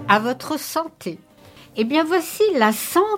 À votre santé. Eh bien, voici la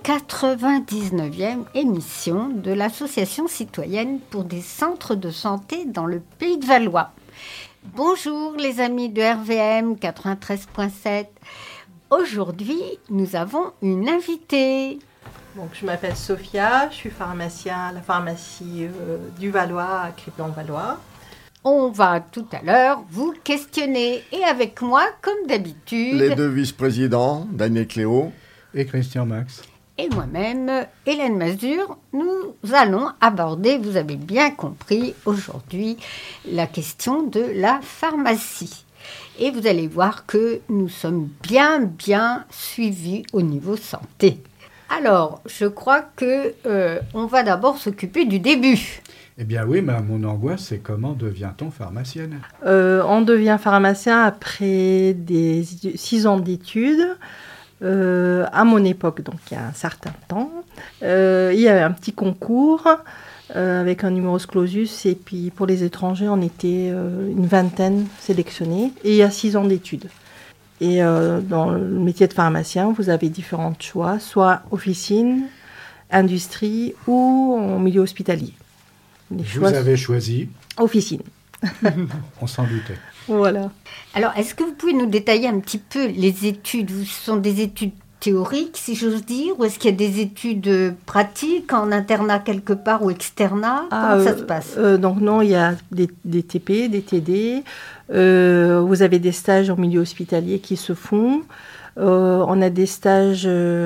199e émission de l'Association citoyenne pour des centres de santé dans le Pays de Valois. Bonjour les amis de RVM 93.7. Aujourd'hui, nous avons une invitée. Donc, je m'appelle Sophia, je suis pharmacien à la pharmacie du Valois à Crépy-en-Valois. On va tout à l'heure vous questionner. Et avec moi, comme d'habitude... Les deux vice-présidents, Daniel Cléo et Christian Max. Et moi-même, Hélène Mazur, nous allons aborder, vous avez bien compris, aujourd'hui, la question de la pharmacie. Et vous allez voir que nous sommes bien suivis au niveau santé. Alors, je crois qu'on va d'abord s'occuper du début. Eh bien oui, mais mon angoisse, c'est comment devient-on pharmacienne ? On devient pharmacien après 6 ans d'études. À mon époque, donc il y a un certain temps, il y avait un petit concours avec un numerus clausus, et puis pour les étrangers, on était une vingtaine sélectionnés, et il y a 6 ans d'études. Et dans le métier de pharmacien, vous avez différents choix, soit officine, industrie ou en milieu hospitalier. Vous avez choisi officine. On s'en doutait. Voilà. Alors, est-ce que vous pouvez nous détailler un petit peu les études ? Ce sont des études théoriques, si j'ose dire, ou est-ce qu'il y a des études pratiques en internat quelque part ou externat ? Comment ça se passe ? Donc non, il y a des TP, des TD. Vous avez des stages en milieu hospitalier qui se font. On a des stages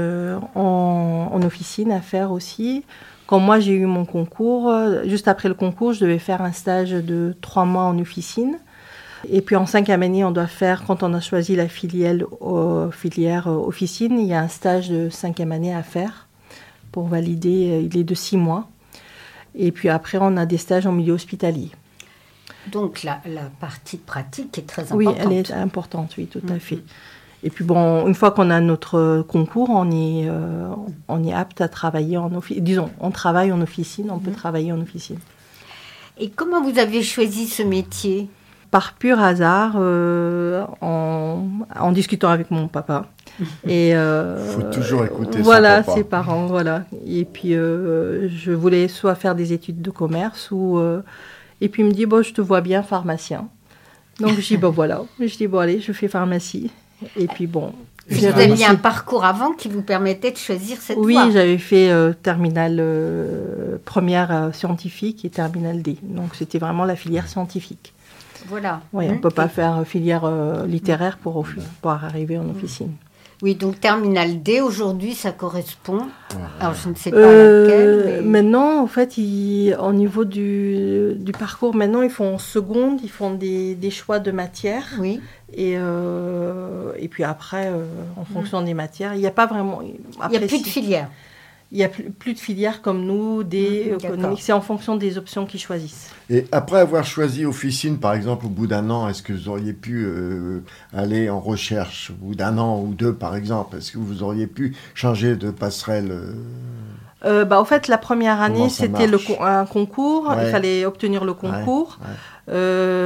en officine à faire aussi. Quand moi j'ai eu mon concours, juste après le concours, je devais faire un stage de 3 mois en officine. Et puis en 5e année, on doit faire, quand on a choisi la filière officine, il y a un stage de 5e année à faire pour valider, il est de 6 mois. Et puis après, on a des stages en milieu hospitalier. Donc la partie pratique est très importante. Oui, elle est importante, oui, tout à fait. Et puis bon, une fois qu'on a notre concours, on est apte à travailler en officine. Disons, on travaille en officine, on peut travailler en officine. Et comment vous avez choisi ce métier ? Par pur hasard, en discutant avec mon papa. Il faut toujours écouter son voilà, papa. Ses parents, voilà. Et puis, je voulais soit faire des études de commerce, et puis il me dit, bon, je te vois bien pharmacien. Donc, je dis, bon, voilà. Je dis, bon, allez, je fais pharmacie. Et puis, bon... Vous aviez un parcours avant qui vous permettait de choisir cette voie ? Oui, j'avais fait terminale première scientifique et terminale D. Donc, c'était vraiment la filière scientifique. Voilà. Oui, on ne peut pas faire filière littéraire pour arriver en officine. Oui, donc terminale D, aujourd'hui, ça correspond. Alors, je ne sais pas laquelle. Mais... Maintenant, en fait, au niveau du parcours, maintenant, ils font en seconde, ils font des choix de matières. Oui. Et puis après, en fonction des matières, il n'y a pas vraiment... Après, il n'y a plus de filière. Il n'y a plus de filières comme nous, des économiques. C'est en fonction des options qu'ils choisissent. Et après avoir choisi officine, par exemple, au bout d'1 an, est-ce que vous auriez pu aller en recherche au bout d'1 an ou 2, par exemple ? Est-ce que vous auriez pu changer de passerelle En fait, la première année, c'était un concours. Ouais. Il fallait obtenir le concours. Ouais.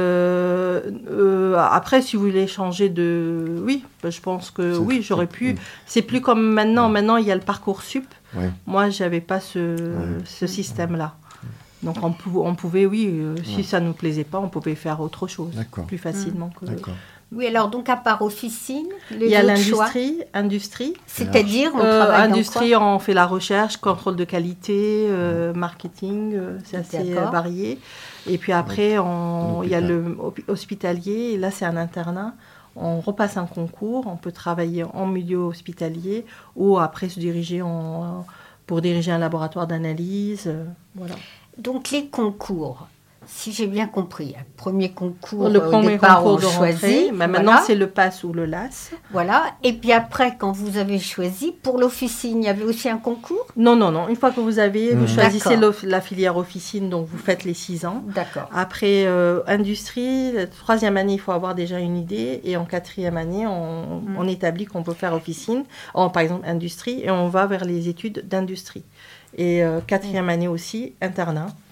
Après, si vous voulez changer de... Oui, je pense que oui, j'aurais pu. C'est plus comme maintenant. Maintenant, il y a le Parcoursup. Ouais. Moi, je n'avais pas ce système-là. Donc, on pouvait, si ça ne nous plaisait pas, on pouvait faire autre chose. Plus facilement. D'accord. Oui, alors donc à part officine, il y a l'industrie. C'est-à-dire, on travaille industrie, dans quoi ? on fait la recherche, contrôle de qualité, marketing, c'est assez varié. Et puis après, il y a le hospitalier, et là c'est un internat. On repasse un concours, on peut travailler en milieu hospitalier ou après se diriger pour diriger un laboratoire d'analyse. Voilà. Donc les concours... Si j'ai bien compris, le premier concours, le premier départ, concours on de choisit. Rentrée, mais maintenant, c'est le PASS ou le LAS. Voilà. Et puis après, quand vous avez choisi, pour l'officine, il y avait aussi un concours ? Non. Une fois que vous choisissez la filière officine, donc vous faites les 6 ans. D'accord. Après, industrie, la 3e année, il faut avoir déjà une idée. Et en 4e année, on établit qu'on peut faire officine, par exemple industrie, et on va vers les études d'industrie. Et 4e année aussi, internat.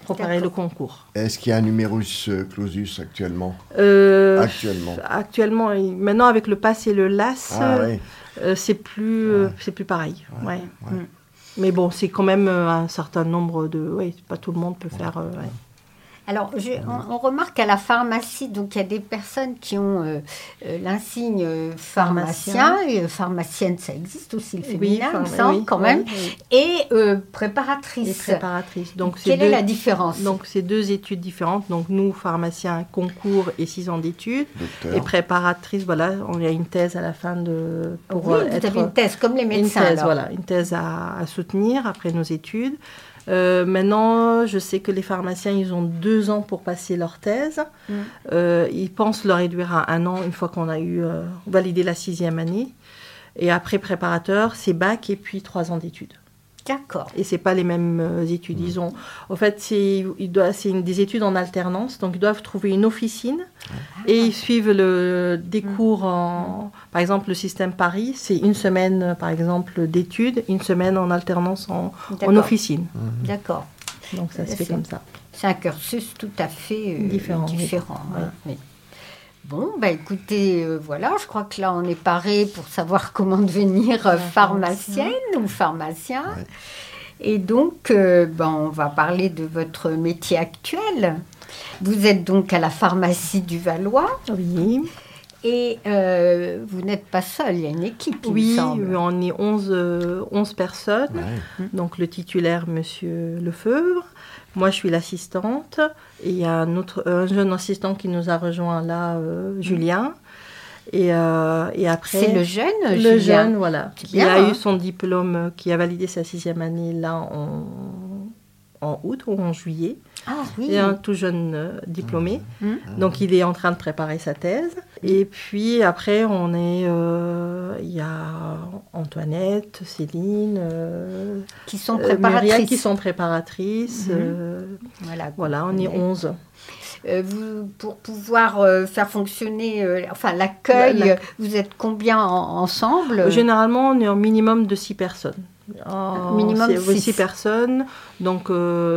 préparer le D'accord. concours. Est-ce qu'il y a un numerus clausus actuellement Actuellement. Actuellement, maintenant avec le pass et le LAS, Ah oui. c'est plus pareil. Ouais. Ouais. Mais bon, c'est quand même un certain nombre de... Oui, pas tout le monde peut faire... ouais. Alors, on remarque à la pharmacie, donc il y a des personnes qui ont l'insigne pharmacien, et pharmacienne, ça existe aussi, le féminin, il me semble, quand même, oui. et Et préparatrice. préparatrice. Donc, Quelle est la différence? Donc, c'est 2 études différentes. Donc, nous, pharmaciens, concours et 6 ans d'études. Docteur. Et préparatrice, voilà, on a une thèse à la fin de... Oui, vous avez une thèse, comme les médecins. Une thèse, alors. voilà, une thèse à soutenir après nos études. Maintenant, je sais que les pharmaciens, ils ont 2 ans pour passer leur thèse. Ils pensent le réduire à 1 an une fois qu'on a eu validé la 6e année. Et après préparateur, c'est bac et puis 3 ans d'études. D'accord. Et c'est pas les mêmes études. Ils ont, en fait, c'est des études en alternance, donc ils doivent trouver une officine et ils suivent des cours par exemple, le système Paris, c'est 1 semaine, par exemple, d'études, 1 semaine en alternance en officine. D'accord. Donc ça se fait comme ça. C'est un cursus tout à fait Différent. Oui. Oui. Bon, bah écoutez, voilà, je crois que là on est paré pour savoir comment devenir pharmacienne ou pharmacien. Ouais. Et donc, on va parler de votre métier actuel. Vous êtes donc à la pharmacie du Valois Oui. et vous n'êtes pas seul, il y a une équipe, il me Oui, semble. on est 11 personnes. Ouais. Donc le titulaire, Monsieur Lefebvre. Moi, je suis l'assistante. Et il y a un jeune assistant qui nous a rejoint là, Julien. Et après... C'est le jeune, Le Julien. jeune, voilà. C'est Qui bien, a hein. eu son diplôme, qui a validé sa 6e année là en août ou en juillet. Ah oui. Et un tout jeune diplômé. Mhm. Donc, il est en train de préparer sa thèse. Et puis, après, il y a Antoinette, Céline, Qui sont préparatrices. Myriam, qui sont préparatrices. Voilà, on est 11. Pour pouvoir faire fonctionner l'accueil, vous êtes combien ensemble? Généralement, on est au minimum de 6 personnes. Minimum 6 personnes. Donc,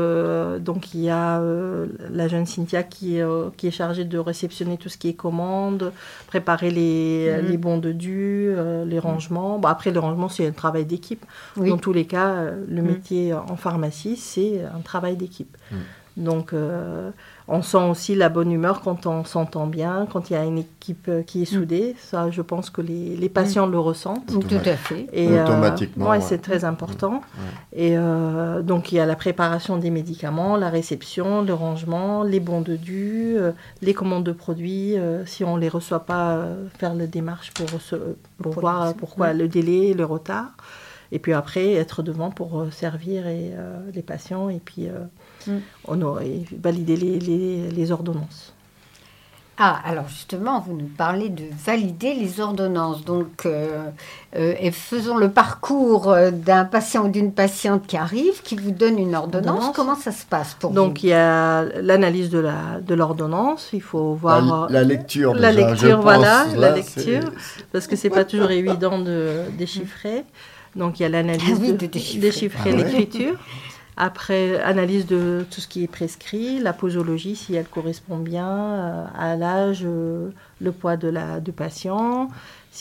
il y a la jeune Cynthia qui est chargée de réceptionner tout ce qui est commande, préparer les bons de dû, les rangements. Bon, après, le rangement, c'est un travail d'équipe. Oui. Dans tous les cas, le métier en pharmacie, c'est un travail d'équipe. Donc, on sent aussi la bonne humeur quand on s'entend bien, quand il y a une équipe qui est soudée. Ça, je pense que les patients le ressentent. Tout à fait. Et, automatiquement. ouais, c'est très important. Et donc, il y a la préparation des médicaments, la réception, le rangement, les bons de dû, les commandes de produits. Si on ne les reçoit pas, faire la démarche pour voir pourquoi le délai, le retard. Et puis après, être devant pour servir les patients et puis valider les ordonnances. Ah, alors justement, vous nous parlez de valider les ordonnances. Donc, et faisons le parcours d'un patient ou d'une patiente qui arrive, qui vous donne une ordonnance. Comment ça se passe pour vous? Donc, il y a l'analyse de l'ordonnance. Il faut voir... La lecture, la déjà, lecture, je voilà, pense, la là, lecture. Parce que ce n'est pas toujours évident de déchiffrer. Donc, il y a l'analyse de déchiffrer. l'écriture. Après, analyse de tout ce qui est prescrit, la posologie, si elle correspond bien à l'âge, le poids du patient,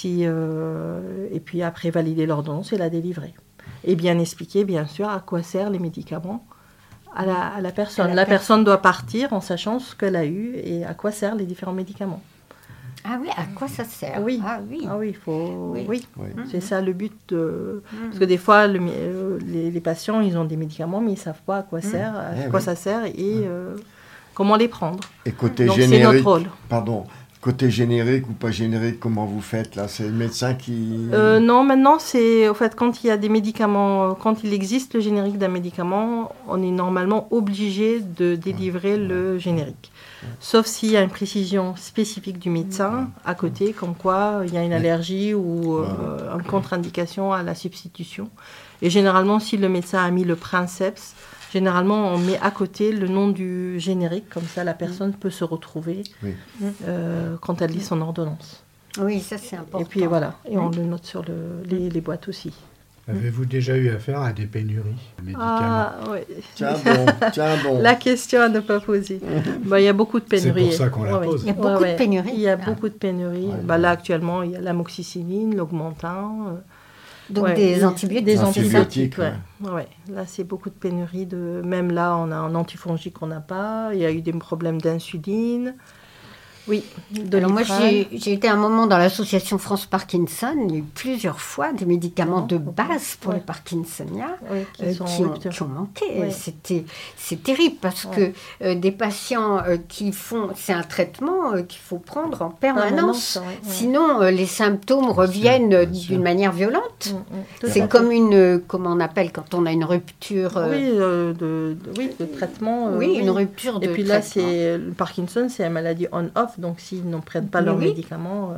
et puis après, valider l'ordonnance et la délivrer. Et bien expliquer, bien sûr, à quoi servent les médicaments à la personne. La personne doit partir en sachant ce qu'elle a eu et à quoi servent les différents médicaments. Ah oui, à quoi ça sert? Oui. Ah oui. Ah oui, il faut... Oui. C'est ça le but. Parce que des fois, les patients, ils ont des médicaments, mais ils ne savent pas à quoi ça sert et comment les prendre. Et côté Donc, générique, c'est notre rôle. Pardon, côté générique ou pas générique, comment vous faites là? C'est le médecin qui... Non, maintenant, c'est... En fait, quand il y a des médicaments, quand il existe le générique d'un médicament, on est normalement obligé de délivrer le générique. Sauf s'il y a une précision spécifique du médecin à côté, comme quoi il y a une allergie ou une contre-indication à la substitution. Et généralement, si le médecin a mis le princeps, généralement, on met à côté le nom du générique, comme ça la personne peut se retrouver quand elle lit son ordonnance. Oui, ça c'est important. Et puis voilà, et on le note sur les boîtes aussi. Avez-vous déjà eu affaire à des pénuries de médicaments? oui. Tiens bon. La question à ne pas poser. Il y a beaucoup de pénuries. C'est pour ça qu'on la pose. Il y a beaucoup de pénuries. Il y a beaucoup de pénuries. Ouais. Là, actuellement, il y a l'amoxicilline, l'augmentin. Donc des antibiotiques. Des antibiotiques, antibiotiques, ouais. Là, c'est beaucoup de pénuries. Même là, on a un antifongique qu'on n'a pas. Il y a eu des problèmes d'insuline. Oui, Alors moi, j'ai été un moment dans l'association France Parkinson. Il y a eu plusieurs fois des médicaments de base pour les Parkinsoniens qui ont manqué. Ouais. C'est terrible parce que des patients qui font... C'est un traitement qu'il faut prendre en permanence. Sinon, les symptômes reviennent bien sûr. d'une manière violente. Tout C'est à comme comment on appelle quand on a une rupture... de traitement. une rupture de Et puis là, traitement. le Parkinson, c'est une maladie on-off. Donc, s'ils ne prennent pas leurs médicaments...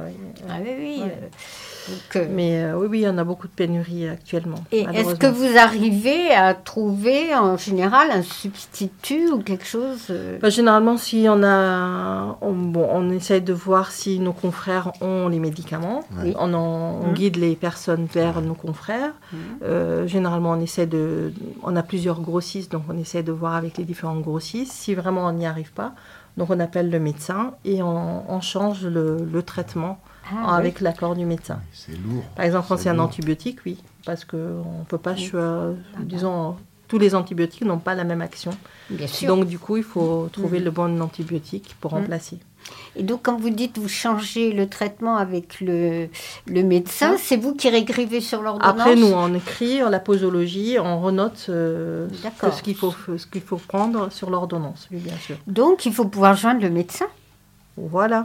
Mais oui, il y en a beaucoup de pénuries actuellement. Et est-ce que vous arrivez à trouver, en général, un substitut ou quelque chose Généralement, si on essaye de voir si nos confrères ont les médicaments. Oui. On guide les personnes vers nos confrères. Généralement, on a plusieurs grossistes, donc on essaie de voir avec les différents grossistes. Si vraiment on n'y arrive pas, donc on appelle le médecin et on change le traitement avec l'accord du médecin. C'est lourd. Par exemple, quand c'est un antibiotique, oui, parce qu'on ne peut pas, disons, tous les antibiotiques n'ont pas la même action. Bien sûr. Donc du coup, il faut trouver le bon antibiotique pour remplacer. Et donc, quand vous dites vous changez le traitement avec le médecin, c'est vous qui réécrivez sur l'ordonnance? Après, nous, on écrit la posologie, on renote ce qu'il faut prendre sur l'ordonnance, oui, bien sûr. Donc, il faut pouvoir joindre le médecin? Voilà.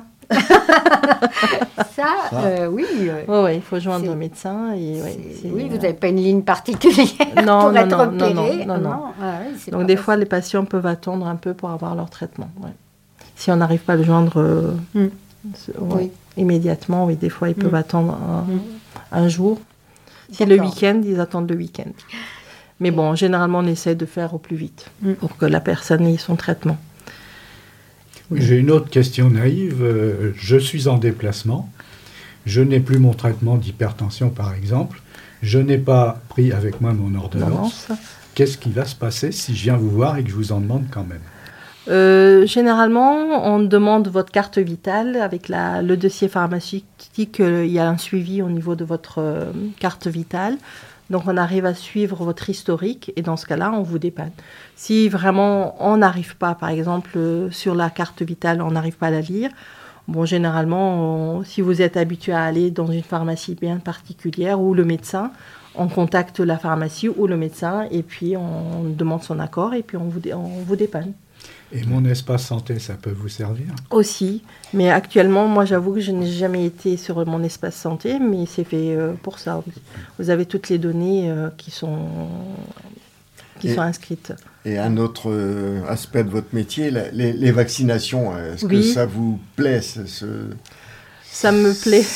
Oui. Il faut joindre le médecin. Oui, vous n'avez pas une ligne particulière pour être opéré. Non. Donc, des fois, les patients peuvent attendre un peu pour avoir leur traitement. Ouais. Si on n'arrive pas à le joindre immédiatement, des fois, ils peuvent attendre un jour. Si le week-end, ils attendent le week-end. Mais bon, généralement, on essaie de faire au plus vite pour que la personne ait son traitement. Oui, j'ai une autre question naïve. Je suis en déplacement. Je n'ai plus mon traitement d'hypertension, par exemple. Je n'ai pas pris avec moi mon ordonnance. Qu'est-ce qui va se passer si je viens vous voir et que je vous en demande quand même? Généralement, on demande votre carte vitale avec le dossier pharmaceutique. Il y a un suivi au niveau de votre carte vitale. Donc, on arrive à suivre votre historique et dans ce cas-là, on vous dépanne. Si vraiment on n'arrive pas, par exemple, sur la carte vitale, on n'arrive pas à la lire, généralement, si vous êtes habitué à aller dans une pharmacie bien particulière ou le médecin, on contacte la pharmacie ou le médecin et puis on demande son accord et puis on vous dépanne. Et mon espace santé, ça peut vous servir? Aussi, mais actuellement, moi j'avoue que je n'ai jamais été sur mon espace santé, mais c'est fait pour ça. Oui. Vous avez toutes les données qui sont inscrites. Et un autre aspect de votre métier, les vaccinations, est-ce que ça vous plaît Ça me plaît.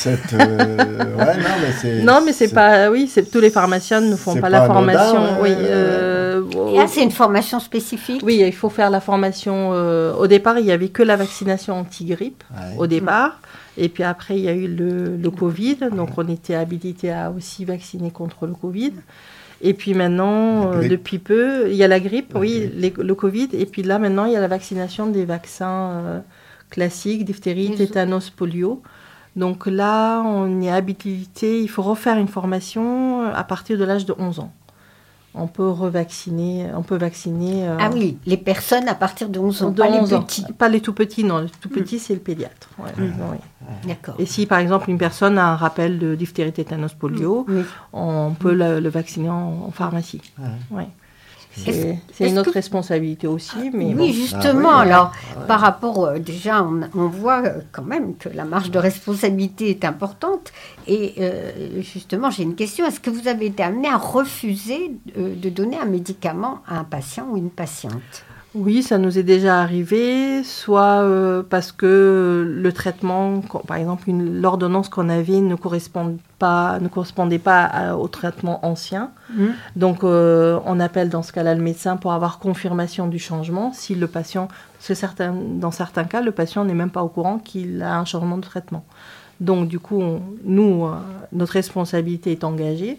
Non, mais c'est pas. Oui, tous les pharmaciens ne font pas la formation. C'est une formation spécifique? Oui, il faut faire la formation. Au départ, il n'y avait que la vaccination anti-grippe, au départ. Et puis après, il y a eu le Covid. Donc, on était habilité à aussi vacciner contre le Covid. Et puis maintenant, depuis peu, il y a la grippe, le Covid. Et puis là, maintenant, il y a la vaccination des vaccins classiques, diphtérie, tétanos, polio. Donc là, on est habilité, il faut refaire une formation à partir de l'âge de 11 ans. On peut vacciner. Ah oui, les personnes à partir de 11 ans, pas les petits. Pas les tout petits, non. Les tout petits, c'est le pédiatre. D'accord. Et si, par exemple, une personne a un rappel de diphtérie, tétanos, polio, on peut le vacciner en pharmacie. C'est une autre responsabilité aussi. Mais oui, justement. Alors, par rapport, déjà, on voit quand même que la marge de responsabilité est importante. Et justement, j'ai une question. Est-ce que vous avez été amené à refuser de donner un médicament à un patient ou une patiente? Oui, ça nous est déjà arrivé, soit parce que le traitement, par exemple, l'ordonnance qu'on avait ne correspondait pas au traitement ancien. Donc, on appelle dans ce cas-là le médecin pour avoir confirmation du changement. Si le patient, dans certains cas, le patient n'est même pas au courant qu'il a un changement de traitement. Donc, du coup, notre responsabilité est engagée.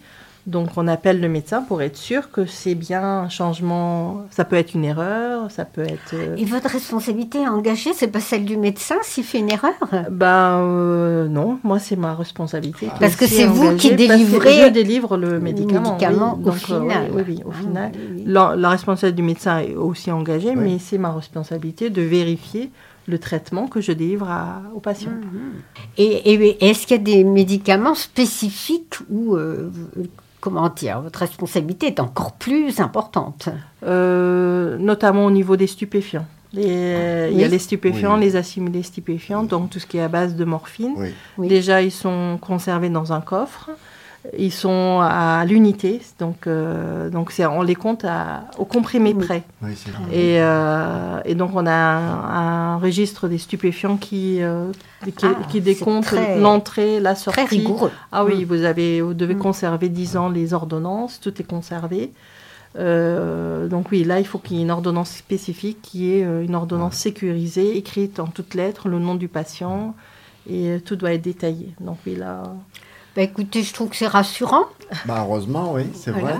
Donc, on appelle le médecin pour être sûr que c'est bien un changement. Ça peut être une erreur, ça peut être... Et votre responsabilité à engager, c'est pas celle du médecin s'il fait une erreur? Non, moi, c'est ma responsabilité. Parce que c'est vous qui délivrez... Je délivre le médicament. Oui. Au final. Oui, au final. La responsabilité du médecin est aussi engagée, mais c'est ma responsabilité de vérifier le traitement que je délivre aux patients. Et est-ce qu'il y a des médicaments spécifiques où, comment dire, votre responsabilité est encore plus importante? Notamment au niveau des stupéfiants. Il y a les stupéfiants, les assimilés stupéfiants, donc tout ce qui est à base de morphine. Oui. Déjà, ils sont conservés dans un coffre. Ils sont à l'unité, donc on les compte au comprimé près. Oui, c'est vrai. Et donc on a un registre des stupéfiants qui décompte l'entrée, la sortie. Très rigoureux. Ah oui, vous devez conserver 10 ans les ordonnances, tout est conservé. Donc oui, là il faut qu'il y ait une ordonnance spécifique qui est une ordonnance sécurisée, écrite en toutes lettres, le nom du patient, et tout doit être détaillé. Donc oui, là... écoutez, je trouve que c'est rassurant. Heureusement, oui, c'est vrai.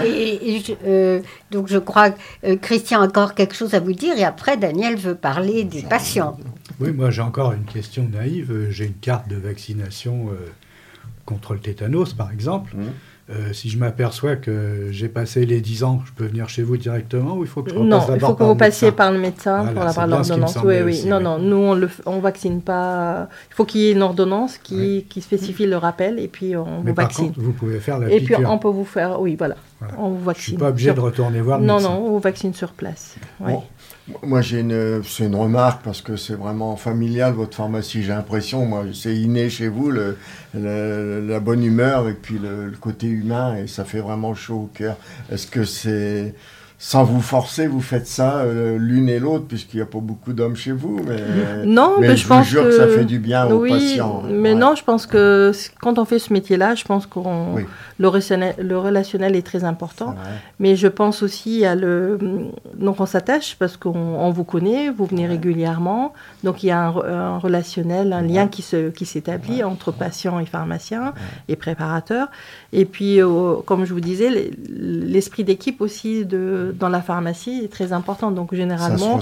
Donc je crois que Christian a encore quelque chose à vous dire, et après Daniel veut parler des patients. Oui, moi j'ai encore une question naïve. J'ai une carte de vaccination contre le tétanos, par exemple. Si je m'aperçois que j'ai passé les 10 ans, je peux venir chez vous directement, ou il faut que je repasse d'abord par le médecin? Non, il faut que vous passiez par le médecin pour avoir l'ordonnance. Oui. Aussi, non, nous on vaccine pas. Il faut qu'il y ait une ordonnance qui spécifie le rappel, et puis on vous vaccine. Contre, vous pouvez faire la piqûre. piqûre. Et puis on peut vous faire, on vous vaccine. Je suis pas obligé de retourner voir le médecin. Non, on vous vaccine sur place. Oui. Bon. Moi, c'est une remarque, parce que c'est vraiment familial, votre pharmacie. J'ai l'impression, moi, c'est inné chez vous, la bonne humeur et puis le côté humain, et ça fait vraiment chaud au cœur. Est-ce que c'est... Sans vous forcer, vous faites ça l'une et l'autre, puisqu'il n'y a pas beaucoup d'hommes chez vous. Mais je pense que ça fait du bien aux patients. Mais non, je pense que quand on fait ce métier-là, je pense que le relationnel est très important. Mais je pense aussi donc on s'attache parce qu'on vous connaît, vous venez régulièrement. Donc il y a un relationnel, un lien qui s'établit entre patient et pharmacien et préparateur. Et puis, comme je vous disais, l'esprit d'équipe aussi dans la pharmacie est très important. Donc, généralement,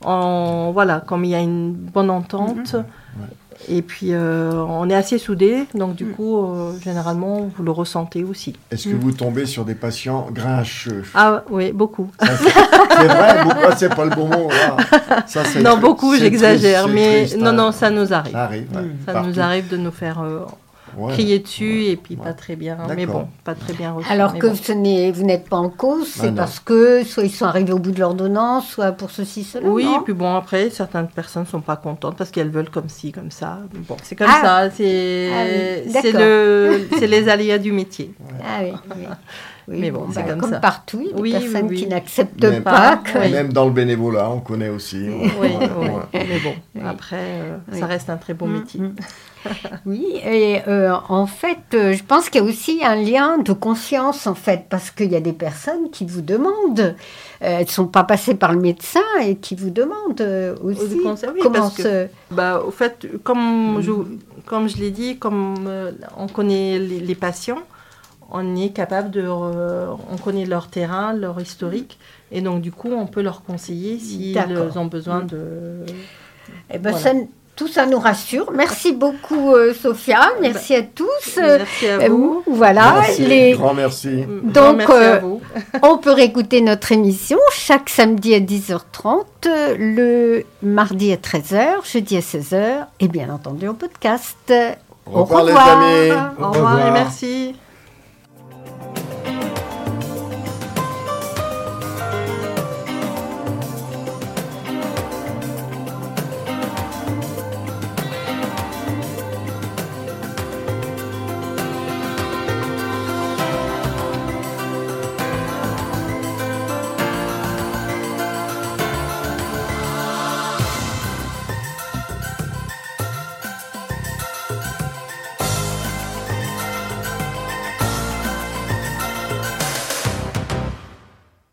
comme il y a une bonne entente, et puis on est assez soudés, donc du coup, généralement, vous le ressentez aussi. Est-ce que vous tombez sur des patients grincheux? Ah oui, beaucoup. C'est vrai, beaucoup, c'est pas le bon mot. Ça, non, beaucoup, j'exagère, mais triste, non, ça nous arrive. Ça arrive, ça nous arrive de nous faire... crier dessus et puis pas très bien, mais bon, pas très bien reçu. Alors que vous n'êtes pas en cause, c'est parce que soit ils sont arrivés au bout de l'ordonnance, soit pour ceci, cela. Oui, non? Et puis bon, après, certaines personnes ne sont pas contentes parce qu'elles veulent comme ci, comme ça. Bon, c'est comme ça, c'est les aléas du métier. Ah oui. Mais bon, c'est comme ça. Comme partout, il y a des personnes qui n'acceptent pas. Même dans le bénévolat, on connaît aussi. Oui. Mais bon, après, ça reste un très beau métier. Oui, et en fait, je pense qu'il y a aussi un lien de conscience, en fait, parce qu'il y a des personnes qui vous demandent, elles ne sont pas passées par le médecin et qui vous demandent aussi comment au fait, comme je l'ai dit, comme on connaît les patients, on est capable on connaît leur terrain, leur historique, et donc du coup, on peut leur conseiller s'ils ont besoin de... Eh ben, tout ça nous rassure. Merci beaucoup, Sophia. Merci à tous. Merci à vous. Voilà. Grand merci. Donc, merci à vous. On peut réécouter notre émission chaque samedi à 10h30, le mardi à 13h, jeudi à 16h, et bien entendu en podcast. Au revoir, les amis. Au revoir et merci.